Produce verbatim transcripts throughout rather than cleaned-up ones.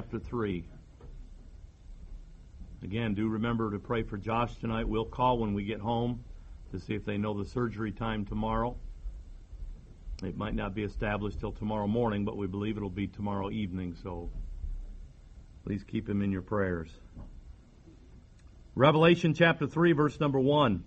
chapter three. Again, do remember to pray for Josh tonight. We'll call when we get home to see if they know the surgery time tomorrow. It might not be established till tomorrow morning, but we believe it'll be tomorrow evening, so please keep him in your prayers. Revelation chapter three, verse number one.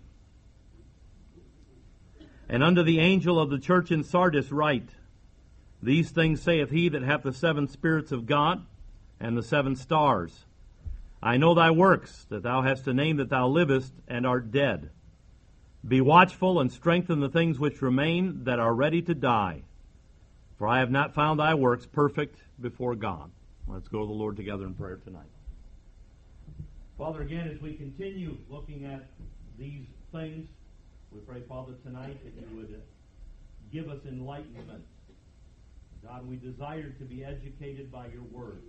And unto the angel of the church in Sardis write, These things saith he that hath the seven spirits of God and the seven stars. I know thy works, that thou hast a name that thou livest and art dead. Be watchful and strengthen the things which remain that are ready to die. For I have not found thy works perfect before God. Let's go to the Lord together in prayer tonight. Father, again, as we continue looking at these things, we pray, Father, tonight that you would give us enlightenment. God, we desire to be educated by your word.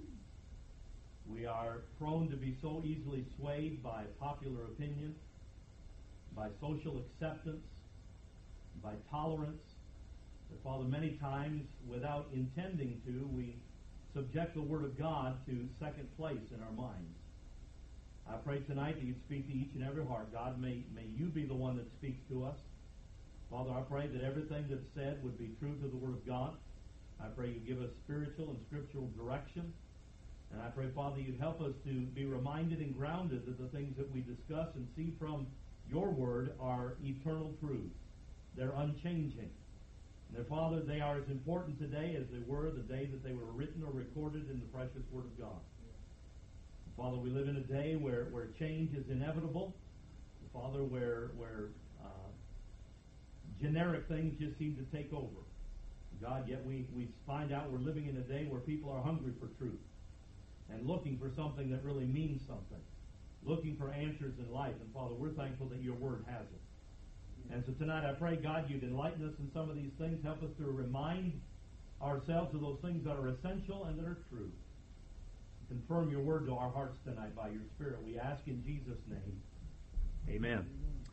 We are prone to be so easily swayed by popular opinion, by social acceptance, by tolerance, that, Father, many times, without intending to, we subject the Word of God to second place in our minds. I pray tonight that you'd speak to each and every heart. God, may, may you be the one that speaks to us. Father, I pray that everything that's said would be true to the Word of God. I pray you give us spiritual and scriptural direction. And I pray, Father, you'd help us to be reminded and grounded that the things that we discuss and see from your word are eternal truths. They're unchanging. And that, Father, they are as important today as they were the day that they were written or recorded in the precious word of God. And Father, we live in a day where, where change is inevitable. Father, where, where uh, generic things just seem to take over. God, yet we, we find out we're living in a day where people are hungry for truth and looking for something that really means something, looking for answers in life. And Father, we're thankful that your word has it. And so tonight I pray, God, you'd enlighten us in some of these things. Help us to remind ourselves of those things that are essential and that are true. Confirm your word to our hearts tonight by your Spirit. We ask in Jesus' name. Amen.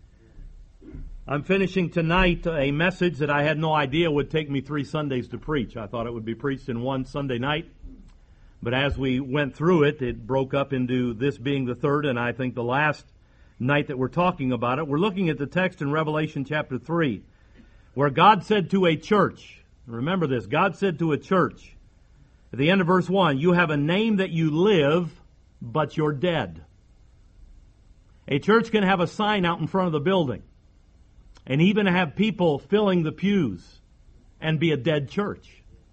I'm finishing tonight a message that I had no idea would take me three Sundays to preach. I thought it would be preached in one Sunday night. But as we went through it, it broke up into this being the third and I think the last night that we're talking about it. We're looking at the text in Revelation chapter three, where God said to a church, remember this, God said to a church, at the end of verse one, you have a name that you live, but you're dead. A church can have a sign out in front of the building and even have people filling the pews and be a dead church.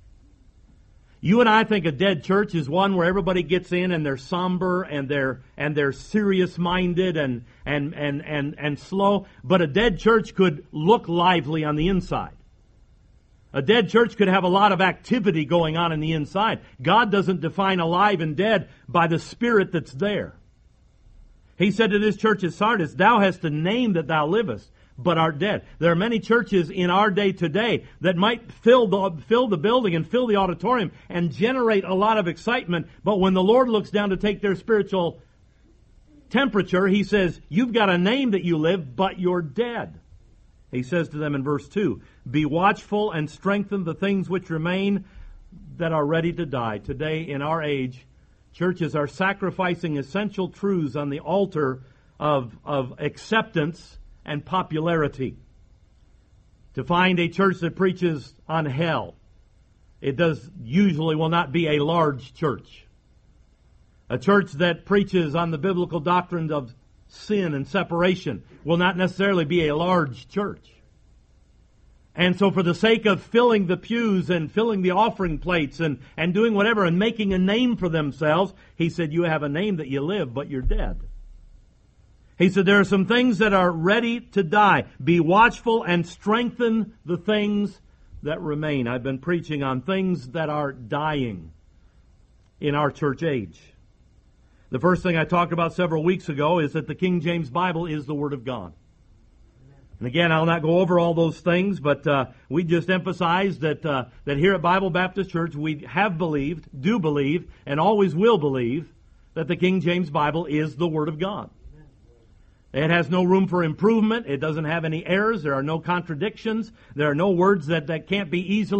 You and I think a dead church is one where everybody gets in and they're somber and they're and they're serious-minded and and and and and slow. But a dead church could look lively on the inside. A dead church could have a lot of activity going on in the inside. God doesn't define alive and dead by the spirit that's there. He said to this church at Sardis, "Thou hast a name that thou livest, but art dead." There are many churches in our day today that might fill the, fill the building and fill the auditorium and generate a lot of excitement, but when the Lord looks down to take their spiritual temperature, He says, you've got a name that you live, but you're dead. He says to them in verse two, "Be watchful and strengthen the things which remain that are ready to die." Today, in our age, churches are sacrificing essential truths on the altar of, of acceptance and popularity. To find a church that preaches on hell, it does usually will not be a large church. A church that preaches on the biblical doctrines of sin and separation will not necessarily be a large church. And so for the sake of filling the pews and filling the offering plates and, and doing whatever and making a name for themselves, he said, you have a name that you live, but you're dead. He said, there are some things that are ready to die. Be watchful and strengthen the things that remain. I've been preaching on things that are dying in our church age. The first thing I talked about several weeks ago is that the King James Bible is the Word of God. And again, I'll not go over all those things, but uh, we just emphasize that uh, that here at Bible Baptist Church, we have believed, do believe, and always will believe that the King James Bible is the Word of God. It has no room for improvement. It doesn't have any errors. There are no contradictions. There are no words that, that can't be easily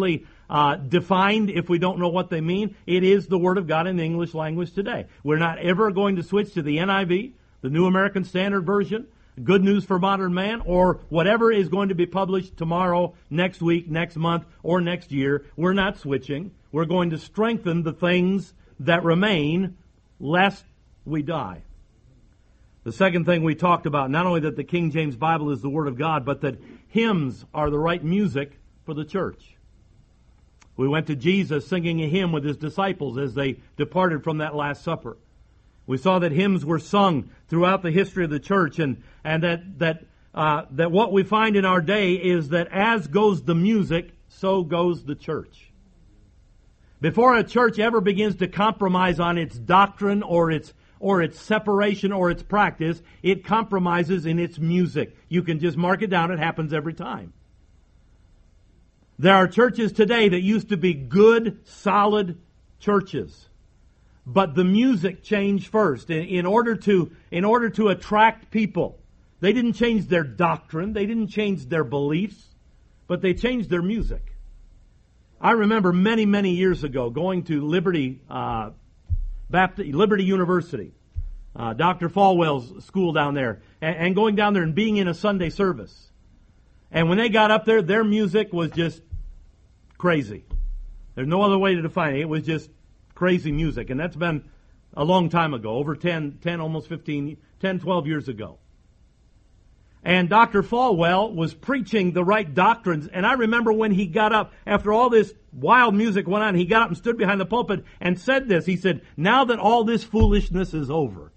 uh, defined if we don't know what they mean. It is the Word of God in the English language today. We're not ever going to switch to the N I V, the New American Standard Version, Good News for Modern Man, or whatever is going to be published tomorrow, next week, next month, or next year. We're not switching. We're going to strengthen the things that remain, lest we die. The second thing we talked about, not only that the King James Bible is the Word of God, but that hymns are the right music for the church. We went to Jesus singing a hymn with His disciples as they departed from that Last Supper. We saw that hymns were sung throughout the history of the church, and, and that, that, uh, that what we find in our day is that as goes the music, so goes the church. Before a church ever begins to compromise on its doctrine or its or its separation or its practice, it compromises in its music. You can just mark it down. It happens every time. There are churches today that used to be good, solid churches. But the music changed first. In, in order to, in order to attract people, they didn't change their doctrine. They didn't change their beliefs. But they changed their music. I remember many, many years ago going to Liberty uh, Baptist, Liberty University, uh, Doctor Falwell's school down there, and, and going down there and being in a Sunday service. And when they got up there, their music was just crazy. There's no other way to define it. It was just crazy music. And that's been a long time ago, over ten, ten, almost fifteen, ten, twelve years ago. And Doctor Falwell was preaching the right doctrines. And I remember when he got up, after all this wild music went on, he got up and stood behind the pulpit and said this. He said, now that all this foolishness is over,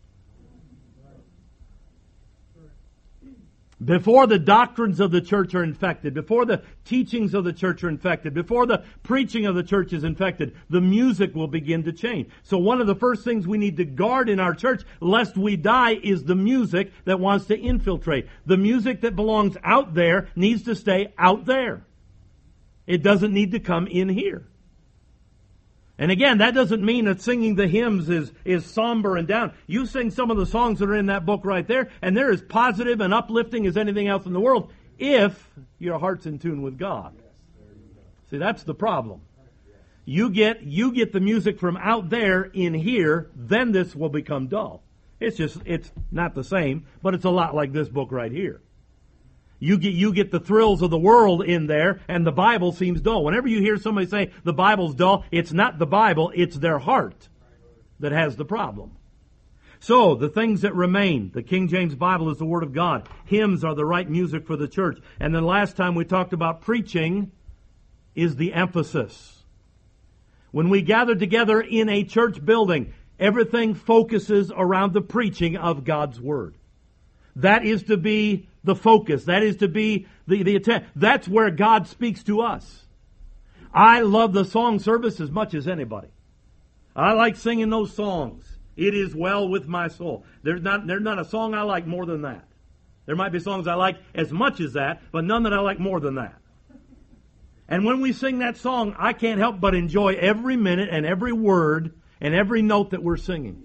before the doctrines of the church are infected, before the teachings of the church are infected, before the preaching of the church is infected, the music will begin to change. So one of the first things we need to guard in our church, lest we die, is the music that wants to infiltrate. The music that belongs out there needs to stay out there. It doesn't need to come in here. And again, that doesn't mean that singing the hymns is, is somber and down. You sing some of the songs that are in that book right there, and they're as positive and uplifting as anything else in the world, if your heart's in tune with God. See, that's the problem. You get, you get the music from out there in here, then this will become dull. It's just, it's not the same, but it's a lot like this book right here. You get, you get the thrills of the world in there, and the Bible seems dull. Whenever you hear somebody say the Bible's dull, it's not the Bible, it's their heart that has the problem. So, the things that remain, the King James Bible is the Word of God. Hymns are the right music for the church. And then last time we talked about preaching is the emphasis. When we gather together in a church building, everything focuses around the preaching of God's Word. That is to be the focus. That is to be the, the attempt. That's where God speaks to us. I love the song service as much as anybody. I like singing those songs. It is well with my soul. There's not, there's not a song I like more than that. There might be songs I like as much as that, but none that I like more than that. And when we sing that song, I can't help but enjoy every minute and every word and every note that we're singing.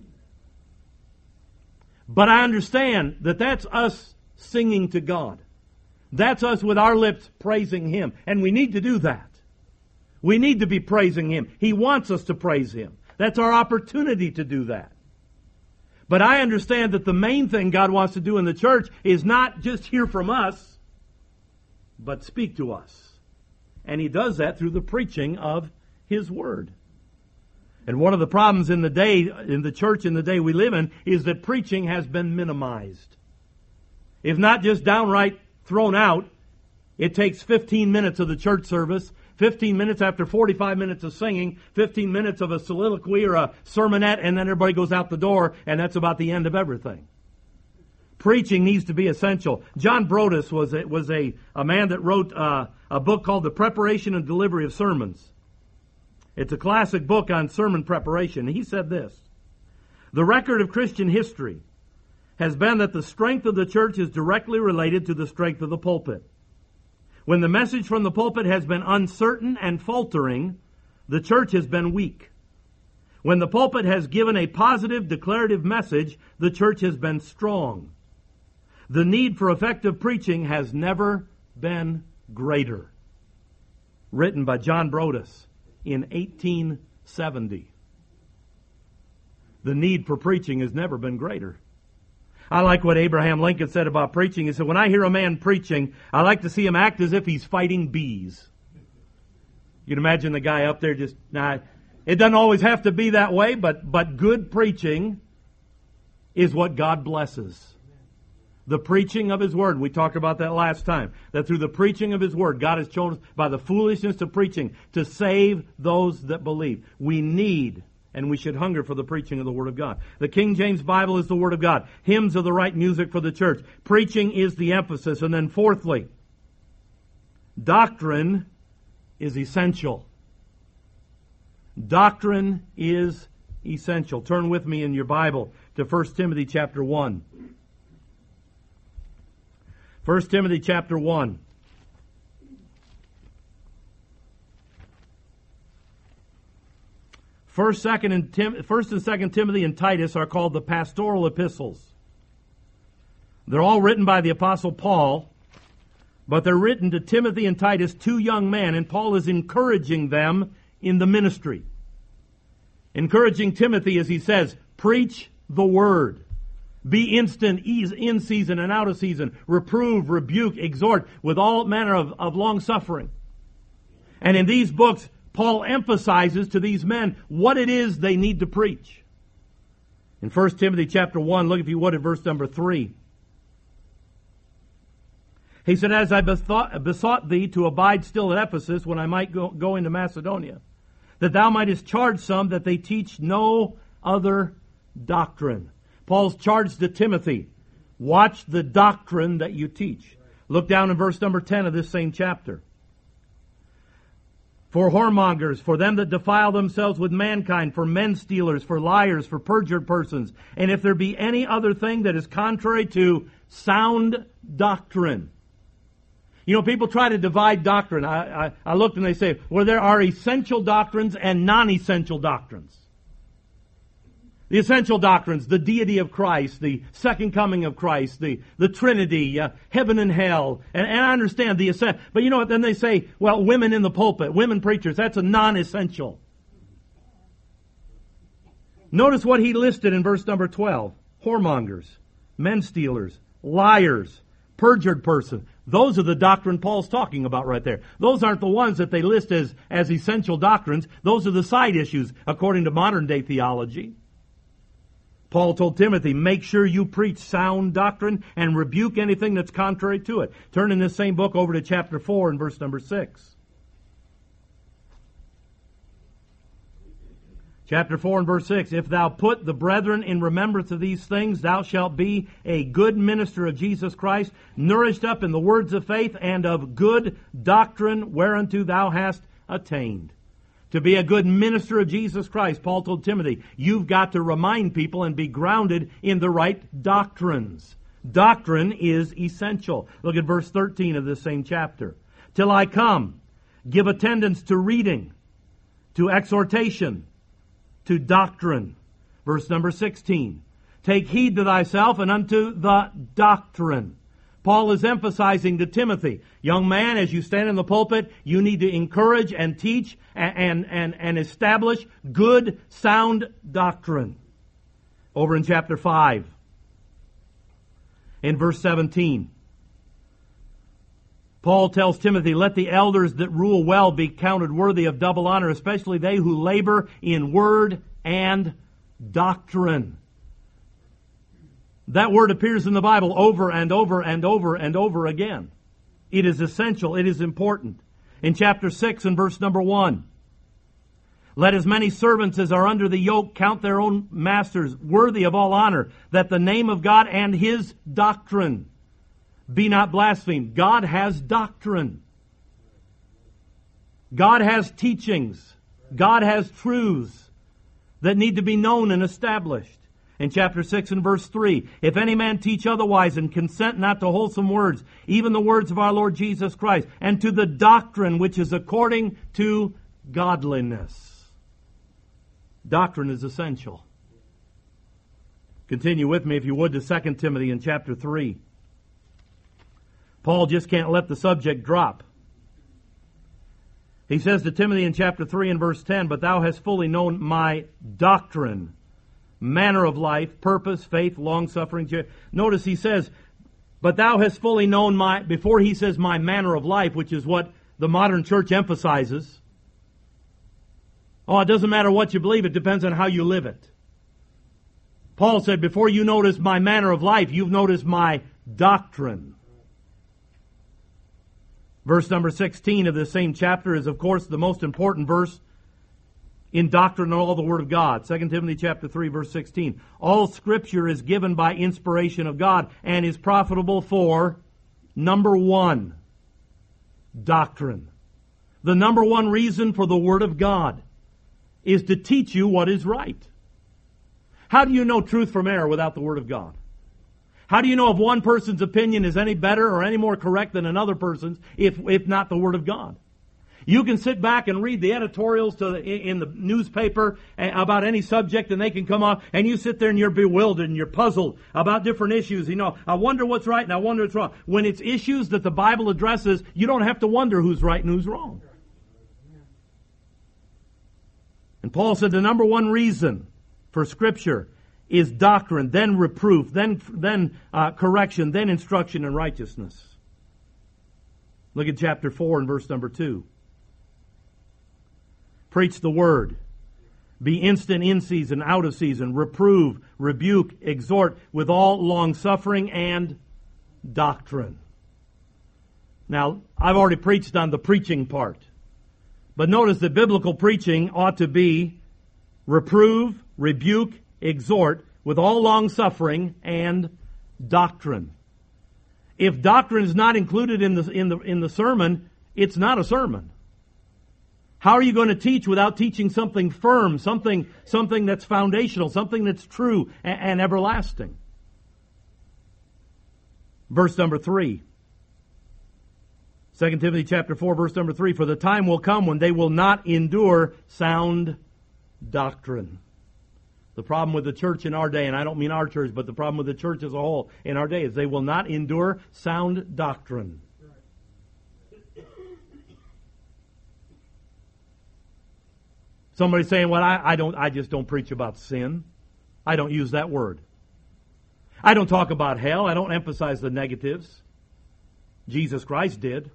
But I understand that that's us singing to God. That's us with our lips praising Him. And we need to do that. We need to be praising Him. He wants us to praise Him. That's our opportunity to do that. But I understand that the main thing God wants to do in the church is not just hear from us, but speak to us. And He does that through the preaching of His Word. And one of the problems in the day, in the church in the day we live in, is that preaching has been minimized. If not just downright thrown out, it takes fifteen minutes of the church service, fifteen minutes after forty-five minutes of singing, fifteen minutes of a soliloquy or a sermonette, and then everybody goes out the door, and that's about the end of everything. Preaching needs to be essential. John Broadus was a, was a, a man that wrote uh, a book called The Preparation and Delivery of Sermons. It's a classic book on sermon preparation. He said this: the record of Christian history has been that the strength of the church is directly related to the strength of the pulpit. When the message from the pulpit has been uncertain and faltering, the church has been weak. When the pulpit has given a positive, declarative message, the church has been strong. The need for effective preaching has never been greater. written by John Brodus in eighteen seventy. The need for preaching has never been greater. I like what Abraham Lincoln said about preaching. He said, when I hear a man preaching, I like to see him act as if he's fighting bees. You can imagine the guy up there just, now, it doesn't always have to be that way, but, but good preaching is what God blesses. The preaching of His Word. We talked about that last time. That through the preaching of His Word, God has chosen by the foolishness of preaching to save those that believe. We need and we should hunger for the preaching of the Word of God. The King James Bible is the Word of God. Hymns are the right music for the church. Preaching is the emphasis. And then fourthly, doctrine is essential. Doctrine is essential. Turn with me in your Bible to First Timothy chapter one. First Timothy chapter one. First, second, and Tim, First and Second Timothy and Titus are called the pastoral epistles. They're all written by the Apostle Paul, but they're written to Timothy and Titus, two young men, and Paul is encouraging them in the ministry. Encouraging Timothy, as he says, preach the word. Be instant, in season and out of season. Reprove, rebuke, exhort with all manner of, of long suffering. And in these books, Paul emphasizes to these men what it is they need to preach. In First Timothy chapter one, look if you would at verse number three. He said, as I besought, besought thee to abide still at Ephesus when I might go, go into Macedonia, that thou mightest charge some that they teach no other doctrine. Paul's charge to Timothy, watch the doctrine that you teach. Look down in verse number ten of this same chapter. For whoremongers, for them that defile themselves with mankind, for men stealers, for liars, for perjured persons, and if there be any other thing that is contrary to sound doctrine. You know, people try to divide doctrine. I, I, I looked and they say, well, there are essential doctrines and non-essential doctrines. The essential doctrines, the deity of Christ, the second coming of Christ, the, the Trinity, uh, heaven and hell. And, and I understand the essential. But you know what? Then they say, well, women in the pulpit, women preachers, that's a non-essential. Notice what he listed in verse number twelve. Whoremongers, men stealers, liars, perjured person. Those are the doctrine Paul's talking about right there. Those aren't the ones that they list as, as essential doctrines. Those are the side issues according to modern day theology. Paul told Timothy, make sure you preach sound doctrine and rebuke anything that's contrary to it. Turn in this same book over to chapter four and verse number six. Chapter four and verse six. If thou put the brethren in remembrance of these things, thou shalt be a good minister of Jesus Christ, nourished up in the words of faith and of good doctrine whereunto thou hast attained. To be a good minister of Jesus Christ, Paul told Timothy, you've got to remind people and be grounded in the right doctrines. Doctrine is essential. Look at verse thirteen of this same chapter. Till I come, give attendance to reading, to exhortation, to doctrine. Verse number sixteen. Take heed to thyself and unto the doctrine. Paul is emphasizing to Timothy, young man, as you stand in the pulpit, you need to encourage and teach and, and, and establish good, sound doctrine. Over in chapter five, in verse seventeen, Paul tells Timothy, let the elders that rule well be counted worthy of double honor, especially they who labor in word and doctrine. That word appears in the Bible over and over and over and over again. It is essential. It is important. In chapter six and verse number one, let as many servants as are under the yoke count their own masters worthy of all honor, that the name of God and His doctrine be not blasphemed. God has doctrine. God has teachings. God has truths that need to be known and established. In chapter six and verse three, if any man teach otherwise and consent not to wholesome words, even the words of our Lord Jesus Christ, and to the doctrine which is according to godliness. Doctrine is essential. Continue with me, if you would, to Second Timothy in chapter three. Paul just can't let the subject drop. He says to Timothy in chapter three and verse ten, "But thou hast fully known my doctrine, manner of life, purpose, faith, long-suffering." Notice he says, "But thou hast fully known my," before he says my manner of life, which is what the modern church emphasizes. Oh, it doesn't matter what you believe, it depends on how you live it. Paul said, before you notice my manner of life, you've noticed my doctrine. Verse number sixteen of this same chapter is, of course, the most important verse in doctrine in all the Word of God. Second Timothy chapter three, verse sixteen. All Scripture is given by inspiration of God and is profitable for, number one, doctrine. The number one reason for the Word of God is to teach you what is right. How do you know truth from error without the Word of God? How do you know if one person's opinion is any better or any more correct than another person's, if if not the Word of God? You can sit back and read the editorials to the, in the newspaper about any subject, and they can come off, and you sit there and you're bewildered and you're puzzled about different issues. You know, I wonder what's right and I wonder what's wrong. When it's issues that the Bible addresses, you don't have to wonder who's right and who's wrong. And Paul said the number one reason for Scripture is doctrine, then reproof, then then uh, correction, then instruction in righteousness. Look at chapter four and verse number two. Preach the word. Be instant in season, out of season. Reprove, rebuke, exhort with all long-suffering and doctrine. Now, I've already preached on the preaching part. But notice that biblical preaching ought to be reprove, rebuke, exhort with all long-suffering and doctrine. If doctrine is not included in the, in the, in the sermon, it's not a sermon. How are you going to teach without teaching something firm, something, something that's foundational, something that's true and, and everlasting? Verse number three. Second Timothy chapter four, verse number three. For the time will come when they will not endure sound doctrine. The problem with the church in our day, and I don't mean our church, but the problem with the church as a whole in our day, is they will not endure sound doctrine. Somebody saying, well, I, I don't, I just don't preach about sin. I don't use that word. I don't talk about hell. I don't emphasize the negatives. Jesus Christ did.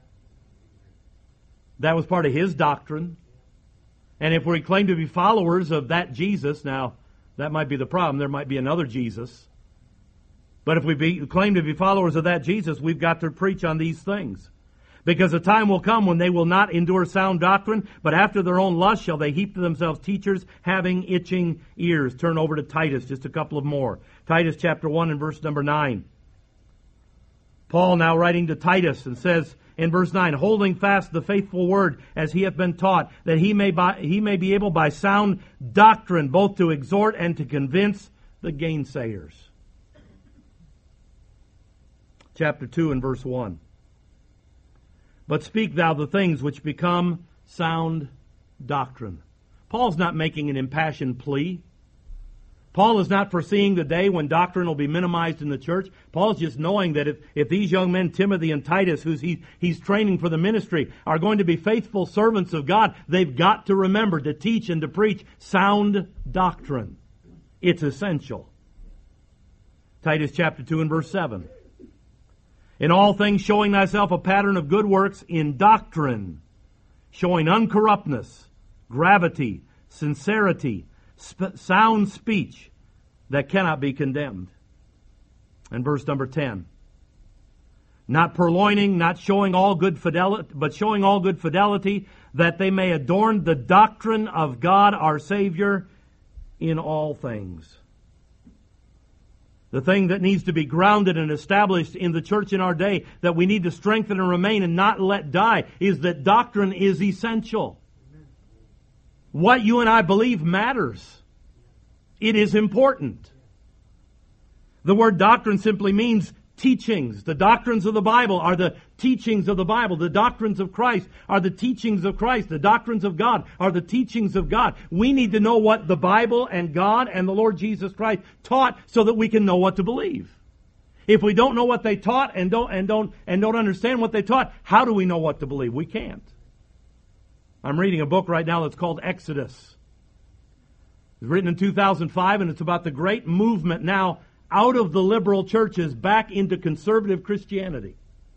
That was part of His doctrine. And if we claim to be followers of that Jesus, now, that might be the problem. There might be another Jesus. But if we be, claim to be followers of that Jesus, we've got to preach on these things. Because the time will come when they will not endure sound doctrine, but after their own lust shall they heap to themselves teachers having itching ears. Turn over to Titus, just a couple of more. Titus chapter one and verse number nine. Paul now writing to Titus and says in verse nine, holding fast the faithful word as he hath been taught, that he may, by, he may be able by sound doctrine both to exhort and to convince the gainsayers. Chapter two and verse one. But speak thou the things which become sound doctrine. Paul's not making an impassioned plea. Paul is not foreseeing the day when doctrine will be minimized in the church. Paul's just knowing that if, if these young men, Timothy and Titus, who he, he's training for the ministry, are going to be faithful servants of God, they've got to remember to teach and to preach sound doctrine. It's essential. Titus chapter two and verse seven. In all things showing thyself a pattern of good works in doctrine, showing uncorruptness, gravity, sincerity, sp- sound speech that cannot be condemned. And verse number ten. Not purloining, not showing all good fidelity, but showing all good fidelity, that they may adorn the doctrine of God our Savior in all things. The thing that needs to be grounded and established in the church in our day, that we need to strengthen and remain and not let die, is that doctrine is essential. What you and I believe matters. It is important. The word doctrine simply means teachings. The doctrines of the Bible are the teachings of the Bible. The doctrines of Christ are the teachings of Christ. The doctrines of God are the teachings of God. We need to know what the Bible and God and the Lord Jesus Christ taught so that we can know what to believe. If we don't know what they taught and don't and don't and don't understand what they taught, how do we know what to believe? We can't. I'm reading a book right now that's called Exodus. It was written in two thousand five, and it's about the great movement now out of the liberal churches back into conservative Christianity.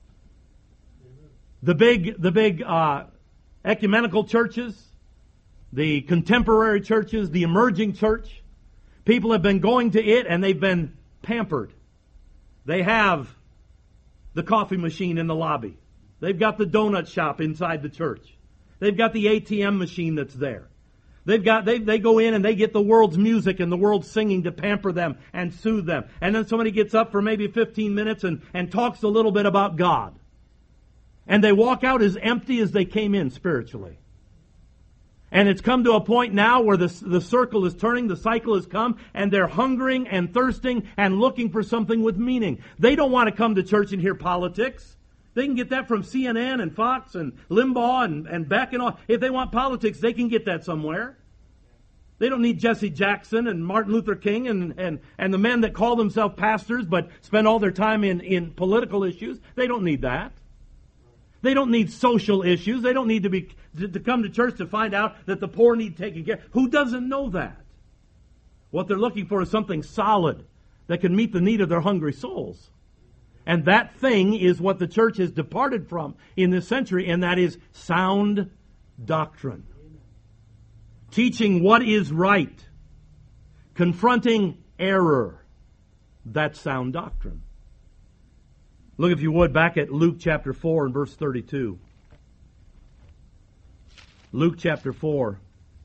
The big, the big uh, ecumenical churches, the contemporary churches, the emerging church, people have been going to it and they've been pampered. They have the coffee machine in the lobby. They've got the donut shop inside the church. They've got the A T M machine that's there. They've got, they, they go in and they get the world's music and the world's singing to pamper them and soothe them. And then somebody gets up for maybe fifteen minutes and, and talks a little bit about God. And they walk out as empty as they came in spiritually. And it's come to a point now where the, the circle is turning, the cycle has come, and they're hungering and thirsting and looking for something with meaning. They don't want to come to church and hear politics. They can get that from C N N and Fox and Limbaugh and, and Beck and all. If they want politics, they can get that somewhere. They don't need Jesse Jackson and Martin Luther King and, and, and the men that call themselves pastors but spend all their time in, in political issues. They don't need that. They don't need social issues. They don't need to be to, to come to church to find out that the poor need taken care of. Who doesn't know that? What they're looking for is something solid that can meet the need of their hungry souls. And that thing is what the church has departed from in this century, and that is sound doctrine. Teaching what is right. Confronting error. That's sound doctrine. Look, if you would, back at Luke chapter four and verse thirty-two. Luke chapter four.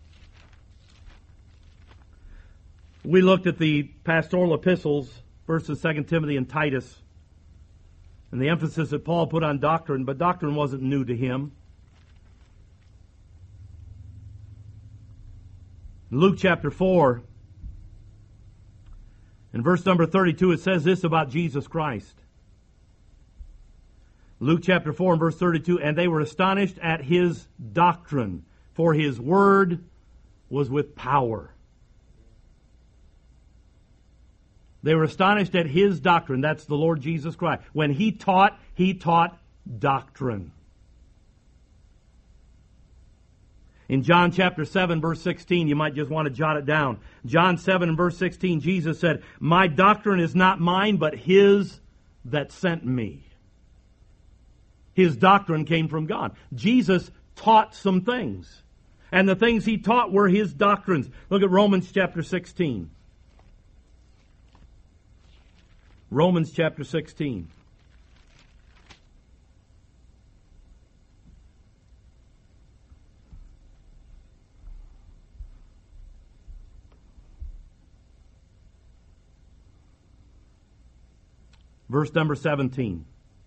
We looked at the pastoral epistles, First and Second Timothy and Titus, and the emphasis that Paul put on doctrine, but doctrine wasn't new to him. In Luke chapter four, in verse number thirty-two, it says this about Jesus Christ. Luke chapter four and verse thirty-two, and they were astonished at his doctrine, for his word was with power. They were astonished at his doctrine. That's the Lord Jesus Christ. When he taught, he taught doctrine. In John chapter seven, verse sixteen, you might just want to jot it down. John seven and verse sixteen, Jesus said, "My doctrine is not mine, but his that sent me." His doctrine came from God. Jesus taught some things. And the things he taught were his doctrines. Look at Romans chapter sixteen. Romans chapter sixteen. Verse number seventeen.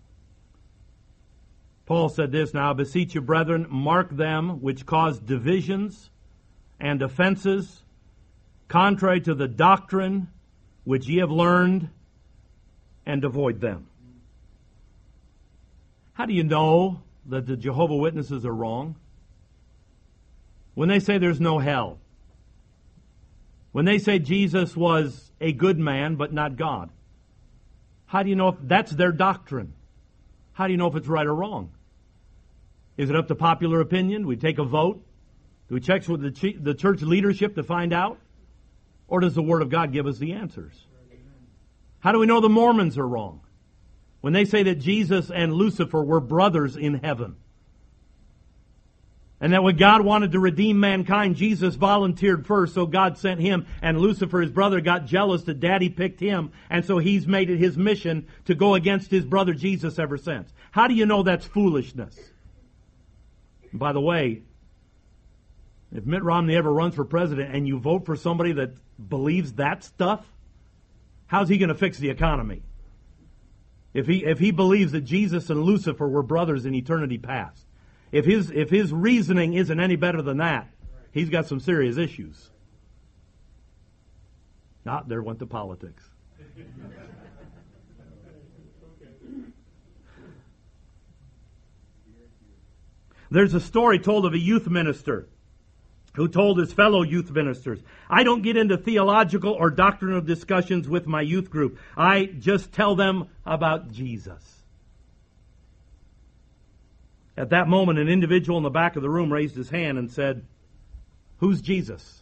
Paul said this, "Now I beseech you, brethren, mark them which cause divisions and offenses, contrary to the doctrine which ye have learned, and avoid them." How do you know that the Jehovah's Witnesses are wrong? When they say there's no hell. When they say Jesus was a good man but not God. How do you know if that's their doctrine? How do you know if it's right or wrong? Is it up to popular opinion? Do we take a vote? Do we check with the, the church leadership to find out? Or does the Word of God give us the answers? How do we know the Mormons are wrong? When they say that Jesus and Lucifer were brothers in heaven. And that when God wanted to redeem mankind, Jesus volunteered first, so God sent him, and Lucifer, his brother, got jealous that Daddy picked him, and so he's made it his mission to go against his brother Jesus ever since. How do you know that's foolishness? And by the way, if Mitt Romney ever runs for president and you vote for somebody that believes that stuff, how's he going to fix the economy? If he if he believes that Jesus and Lucifer were brothers in eternity past. If his if his reasoning isn't any better than that, he's got some serious issues. Ah, there went the politics. There's a story told of a youth minister who told his fellow youth ministers, "I don't get into theological or doctrinal discussions with my youth group. I just tell them about Jesus." At that moment, an individual in the back of the room raised his hand and said, "Who's Jesus?"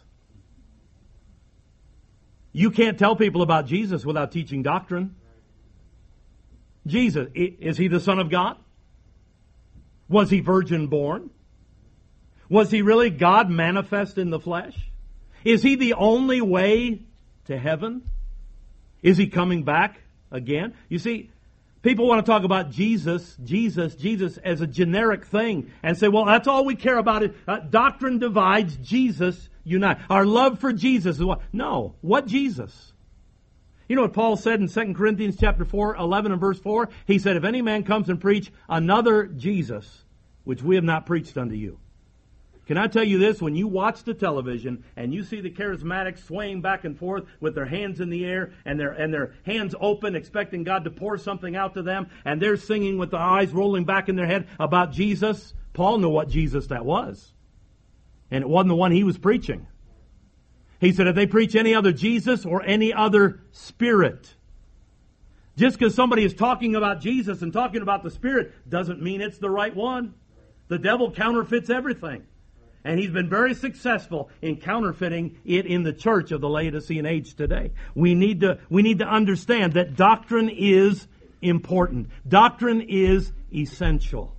You can't tell people about Jesus without teaching doctrine. Jesus, is he the Son of God? Was he virgin born? Was he really God manifest in the flesh? Is he the only way to heaven? Is he coming back again? You see, people want to talk about Jesus, Jesus, Jesus as a generic thing and say, well, that's all we care about. It. Uh, doctrine divides, Jesus unites. Our love for Jesus is what? No. What Jesus? You know what Paul said in Second Corinthians chapter four, eleven and verse four? He said, if any man comes and preach another Jesus, which we have not preached unto you. Can I tell you this? When you watch the television and you see the charismatics swaying back and forth with their hands in the air and their and their hands open, expecting God to pour something out to them, and they're singing with the eyes rolling back in their head about Jesus, Paul knew what Jesus that was. And it wasn't the one he was preaching. He said, if they preach any other Jesus or any other spirit, just because somebody is talking about Jesus and talking about the Spirit doesn't mean it's the right one. The devil counterfeits everything. And he's been very successful in counterfeiting it in the church of the Laodicean age today. We need to, we need to understand that doctrine is important. Doctrine is essential.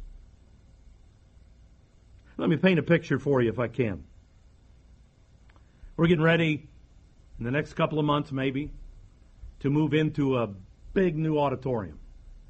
Let me paint a picture for you if I can. We're getting ready in the next couple of months maybe to move into a big new auditorium.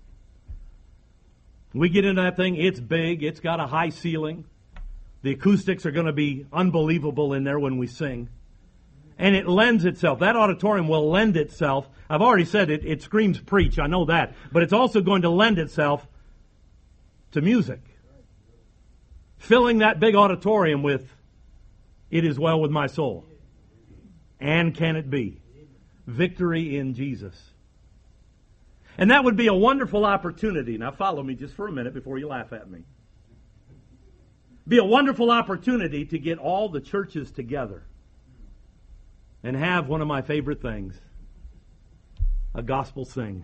We get into that thing, it's big, it's got a high ceiling. The acoustics are going to be unbelievable in there when we sing. And it lends itself, that auditorium will lend itself, I've already said it, it screams preach, I know that, but it's also going to lend itself to music. Filling that big auditorium with "It is well with my soul." And can it be? Victory in Jesus. And that would be a wonderful opportunity. Now follow me just for a minute before you laugh at me. Be a wonderful opportunity to get all the churches together and have one of my favorite things, a gospel sing.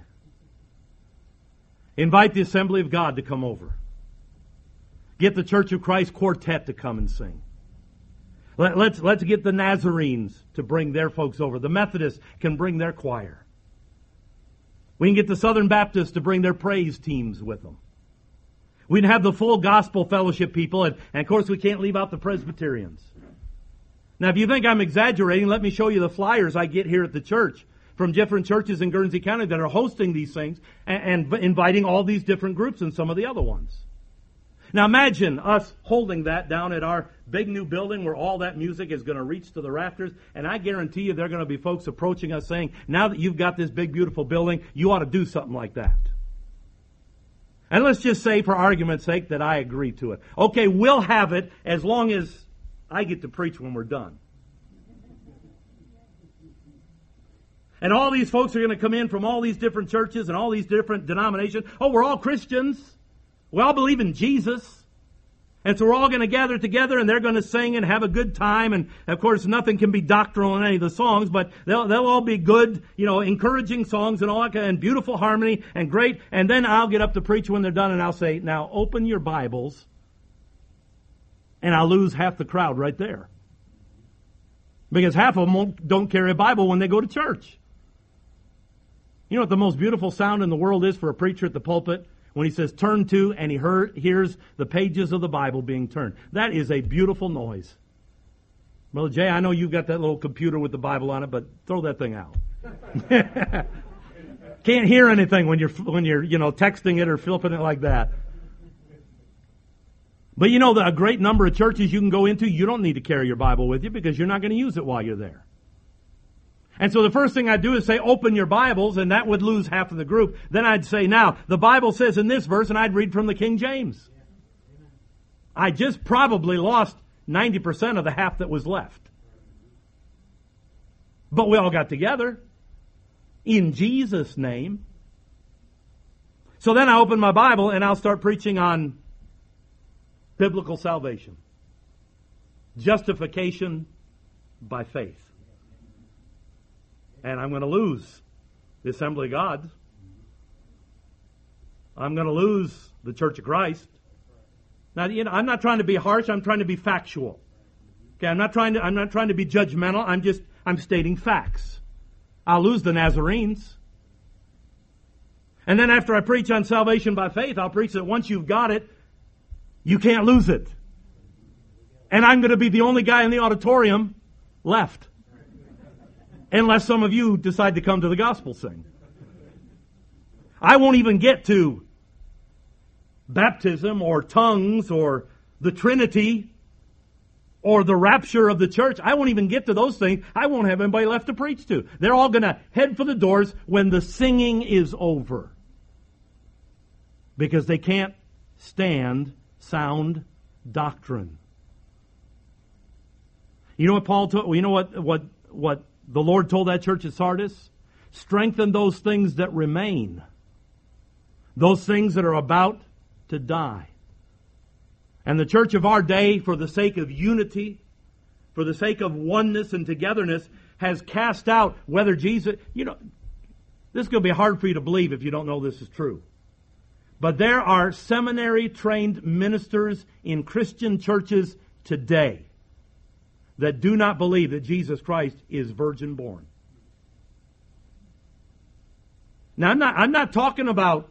Invite the Assembly of God to come over. Get the Church of Christ Quartet to come and sing. Let, let's, let's get the Nazarenes to bring their folks over. The Methodists can bring their choir. We can get the Southern Baptists to bring their praise teams with them. We can have the full gospel fellowship people, and, and of course we can't leave out the Presbyterians. Now if you think I'm exaggerating, let me show you the flyers I get here at the church from different churches in Guernsey County that are hosting these things and, and inviting all these different groups and some of the other ones. Now imagine us holding that down at our big new building where all that music is going to reach to the rafters, and I guarantee you there are going to be folks approaching us saying, now that you've got this big beautiful building, you ought to do something like that. And let's just say for argument's sake that I agree to it. Okay, we'll have it as long as I get to preach when we're done. And all these folks are going to come in from all these different churches and all these different denominations. Oh, we're all Christians. We all believe in Jesus. And so we're all going to gather together and they're going to sing and have a good time. And of course, nothing can be doctrinal in any of the songs, but they'll, they'll all be good, you know, encouraging songs and all that, and beautiful harmony and great. And then I'll get up to preach when they're done and I'll say, now open your Bibles. And I'll lose half the crowd right there. Because half of them won't, don't carry a Bible when they go to church. You know what the most beautiful sound in the world is for a preacher at the pulpit? When he says turn to and he heard, hears the pages of the Bible being turned. That is a beautiful noise. Well, Jay, I know you've got that little computer with the Bible on it, but throw that thing out. Can't hear anything when you're, when you're, you know, texting it or flipping it like that. But you know, the, a great number of churches you can go into, you don't need to carry your Bible with you because you're not going to use it while you're there. And so the first thing I'd do is say, open your Bibles, and that would lose half of the group. Then I'd say, now, the Bible says in this verse, and I'd read from the King James. I just probably lost ninety percent of the half that was left. But we all got together in Jesus' name. So then I open my Bible, and I'll start preaching on biblical salvation. Justification by faith. And I'm going to lose the Assembly of God. I'm going to lose the Church of Christ. Now, you know, I'm not trying to be harsh. I'm trying to be factual. Okay, I'm not trying to. I'm not trying to be judgmental. I'm just. I'm stating facts. I'll lose the Nazarenes. And then after I preach on salvation by faith, I'll preach that once you've got it, you can't lose it. And I'm going to be the only guy in the auditorium left. Unless some of you decide to come to the gospel sing. I won't even get to baptism or tongues or the Trinity or the rapture of the church. I won't even get to those things. I won't have anybody left to preach to. They're all going to head for the doors when the singing is over. Because they can't stand sound doctrine. You know what Paul told, you know what, what, what the Lord told that church at Sardis? Strengthen those things that remain. Those things that are about to die. And the church of our day, for the sake of unity, for the sake of oneness and togetherness, has cast out whether Jesus, you know, this is going to be hard for you to believe if you don't know this is true. But there are seminary-trained ministers in Christian churches today that do not believe that Jesus Christ is virgin born. Now, I'm not, I'm not talking about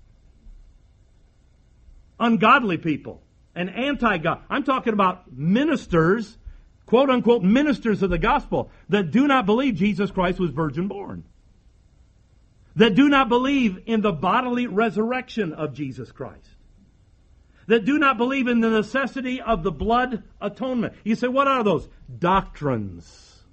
ungodly people and anti-God. I'm talking about ministers, quote-unquote ministers of the gospel, that do not believe Jesus Christ was virgin born. That do not believe in the bodily resurrection of Jesus Christ. That do not believe in the necessity of the blood atonement. You say, what are those? Doctrines.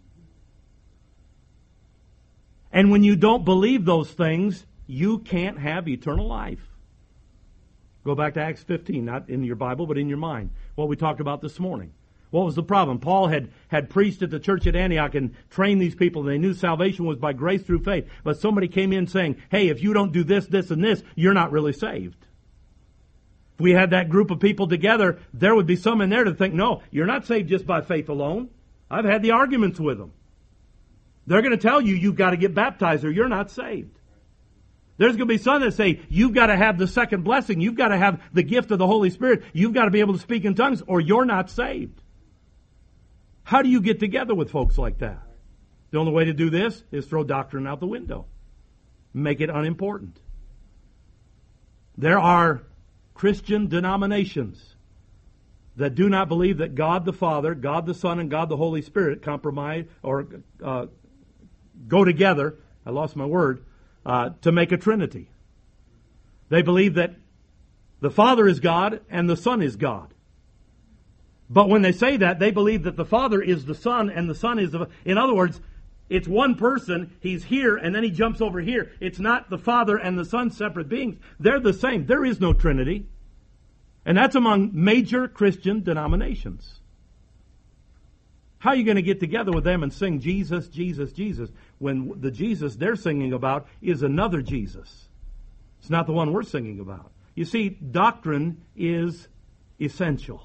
And when you don't believe those things, you can't have eternal life. Go back to Acts fifteen, not in your Bible, but in your mind. What we talked about this morning. What was the problem? Paul had, had preached at the church at Antioch and trained these people. And they knew salvation was by grace through faith. But somebody came in saying, hey, if you don't do this, this, and this, you're not really saved. If we had that group of people together, there would be some in there to think, no, you're not saved just by faith alone. I've had the arguments with them. They're going to tell you you've got to get baptized or you're not saved. There's going to be some that say, you've got to have the second blessing. You've got to have the gift of the Holy Spirit. You've got to be able to speak in tongues or you're not saved. How do you get together with folks like that? The only way to do this is throw doctrine out the window. Make it unimportant. There are Christian denominations that do not believe that God the Father, God the Son, and God the Holy Spirit compromise or uh, go together. I lost my word. Uh, to make a Trinity. They believe that the Father is God and the Son is God. But when they say that, they believe that the Father is the Son and the Son is the... In other words, it's one person, he's here, and then he jumps over here. It's not the Father and the Son separate beings. They're the same. There is no Trinity. And that's among major Christian denominations. How are you going to get together with them and sing Jesus, Jesus, Jesus, when the Jesus they're singing about is another Jesus? It's not the one we're singing about. You see, doctrine is essential.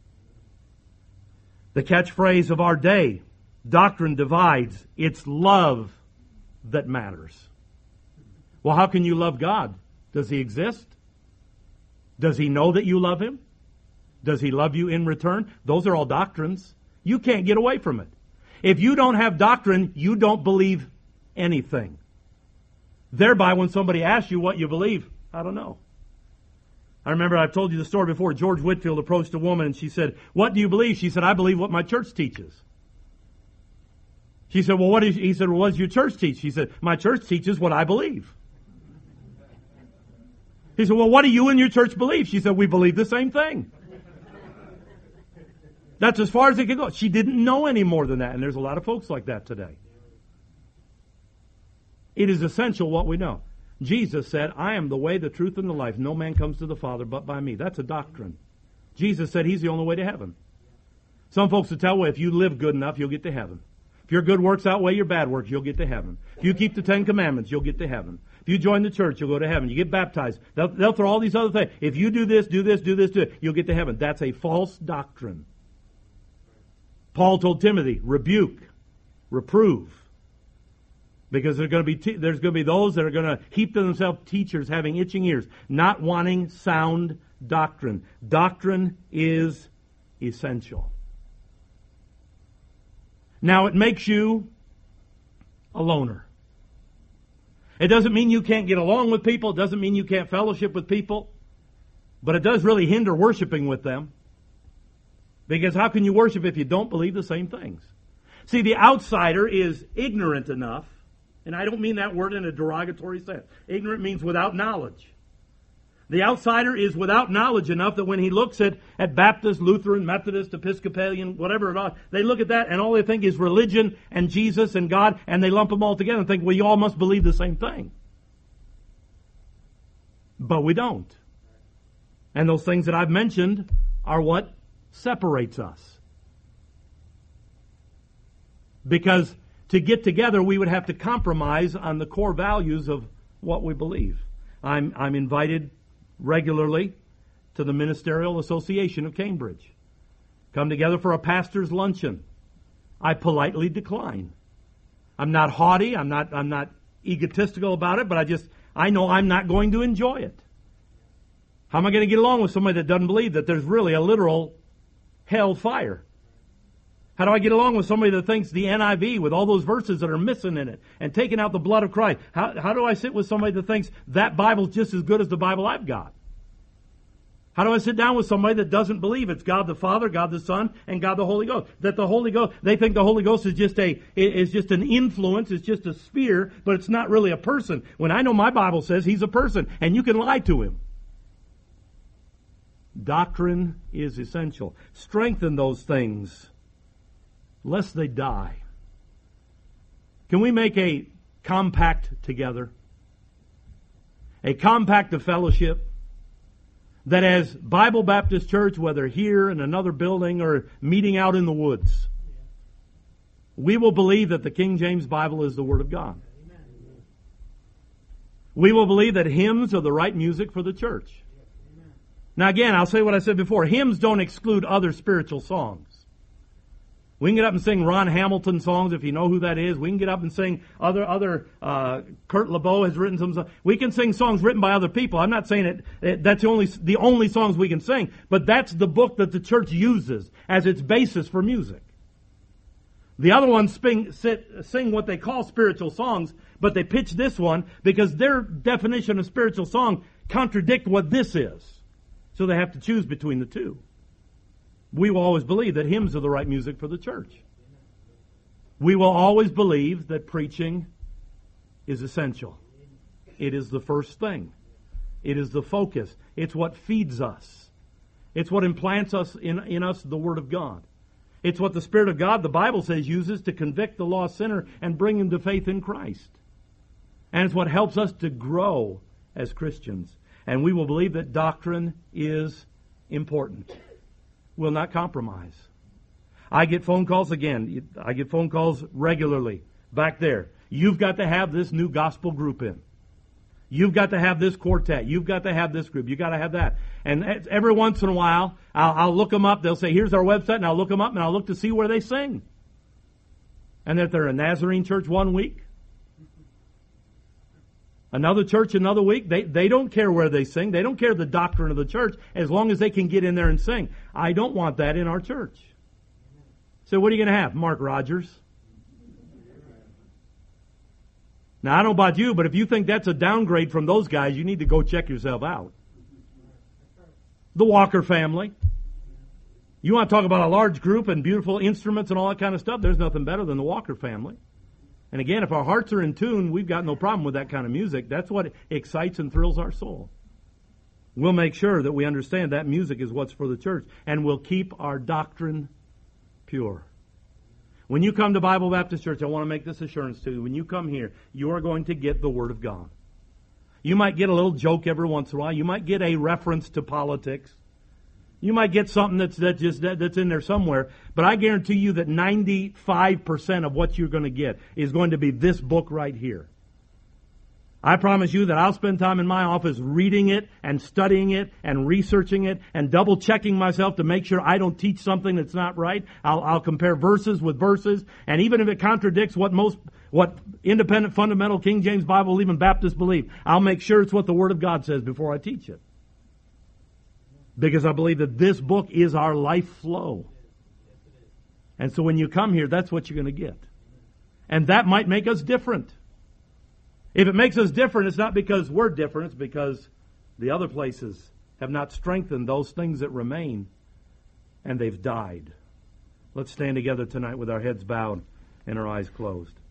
The catchphrase of our day, doctrine divides. It's love that matters. Well, how can you love God? Does He exist? Does He know that you love Him? Does He love you in return? Those are all doctrines. You can't get away from it. If you don't have doctrine, you don't believe anything. Thereby, when somebody asks you what you believe, I don't know. I remember I've told you the story before. George Whitefield approached a woman and she said, what do you believe? She said, I believe what my church teaches. She said, well, what is, he said, well, what does your church teach? She said, my church teaches what I believe. He said, well, what do you and your church believe? She said, we believe the same thing. That's as far as it could go. She didn't know any more than that. And there's a lot of folks like that today. It is essential what we know. Jesus said, I am the way, the truth, and the life. No man comes to the Father but by me. That's a doctrine. Jesus said He's the only way to heaven. Some folks will tell, well, if you live good enough, you'll get to heaven. If your good works outweigh your bad works, you'll get to heaven. If you keep the Ten Commandments, you'll get to heaven. If you join the church, you'll go to heaven. You get baptized. They'll, they'll throw all these other things. If you do this, do this, do this, do it, you'll get to heaven. That's a false doctrine. Paul told Timothy, rebuke, reprove. Because there's going to be te- there's going to be those that are going to heap to themselves teachers having itching ears, not wanting sound doctrine. Doctrine is essential. Now, it makes you a loner. It doesn't mean you can't get along with people. It doesn't mean you can't fellowship with people. But it does really hinder worshiping with them. Because how can you worship if you don't believe the same things? See, the outsider is ignorant enough, and I don't mean that word in a derogatory sense. Ignorant means without knowledge. The outsider is without knowledge enough that when he looks at, at Baptist, Lutheran, Methodist, Episcopalian, whatever it is, they look at that and all they think is religion and Jesus and God, and they lump them all together and think, well, you all must believe the same thing. But we don't. And those things that I've mentioned are what separates us. Because to get together, we would have to compromise on the core values of what we believe. I'm, I'm invited regularly to the Ministerial Association of Cambridge. Come together for a pastor's luncheon. I politely decline. I'm not haughty, I'm not I'm not egotistical about it, but I just I know I'm not going to enjoy it. How am I going to get along with somebody that doesn't believe that there's really a literal hell fire? How do I get along with somebody that thinks the N I V with all those verses that are missing in it and taking out the blood of Christ? How, how do I sit with somebody that thinks that Bible's just as good as the Bible I've got? How do I sit down with somebody that doesn't believe it's God the Father, God the Son, and God the Holy Ghost? That the Holy Ghost, they think the Holy Ghost is just a is just an influence, it's just a sphere, but it's not really a person. When I know my Bible says He's a person, and you can lie to Him. Doctrine is essential. Strengthen those things, lest they die. Can we make a compact together? A compact of fellowship that as Bible Baptist Church, whether here in another building or meeting out in the woods, we will believe that the King James Bible is the Word of God. We will believe that hymns are the right music for the church. Now again, I'll say what I said before. Hymns don't exclude other spiritual songs. We can get up and sing Ron Hamilton songs, if you know who that is. We can get up and sing other, other uh, Kurt LeBeau has written some songs. We can sing songs written by other people. I'm not saying it, it that's the only, the only songs we can sing, but that's the book that the church uses as its basis for music. The other ones sing, sit, sing what they call spiritual songs, but they pitch this one because their definition of spiritual song contradict what this is. So they have to choose between the two. We will always believe that hymns are the right music for the church. We will always believe that preaching is essential. It is the first thing. It is the focus. It's what feeds us. It's what implants us in, in us the Word of God. It's what the Spirit of God, the Bible says, uses to convict the lost sinner and bring him to faith in Christ. And it's what helps us to grow as Christians. And we will believe that doctrine is important. Will not compromise. I get phone calls again. I get phone calls regularly back there. You've got to have this new gospel group in. You've got to have this quartet. You've got to have this group. You've got to have that. And every once in a while, I'll, I'll look them up. They'll say, here's our website, and I'll look them up, and I'll look to see where they sing. And if they're a Nazarene church one week, another church another week, they, they don't care where they sing. They don't care the doctrine of the church as long as they can get in there and sing. I don't want that in our church. So what are you going to have? Mark Rogers? Now, I don't know about you, but if you think that's a downgrade from those guys, you need to go check yourself out. The Walker family. You want to talk about a large group and beautiful instruments and all that kind of stuff? There's nothing better than the Walker family. And again, if our hearts are in tune, we've got no problem with that kind of music. That's what excites and thrills our soul. We'll make sure that we understand that music is what's for the church, and we'll keep our doctrine pure. When you come to Bible Baptist Church, I want to make this assurance to you. When you come here, you are going to get the Word of God. You might get a little joke every once in a while. You might get a reference to politics. You might get something that's that just that, that's in there somewhere, but I guarantee you that ninety-five percent of what you're going to get is going to be this book right here. I promise you that I'll spend time in my office reading it and studying it and researching it and double checking myself to make sure I don't teach something that's not right. I'll, I'll compare verses with verses, and even if it contradicts what most what independent, fundamental, King James Bible, even Baptists believe. I'll make sure it's what the Word of God says before I teach it. Because I believe that this book is our life flow. And so when you come here, that's what you're going to get. And that might make us different. If it makes us different, it's not because we're different. It's because the other places have not strengthened those things that remain. And they've died. Let's stand together tonight with our heads bowed and our eyes closed.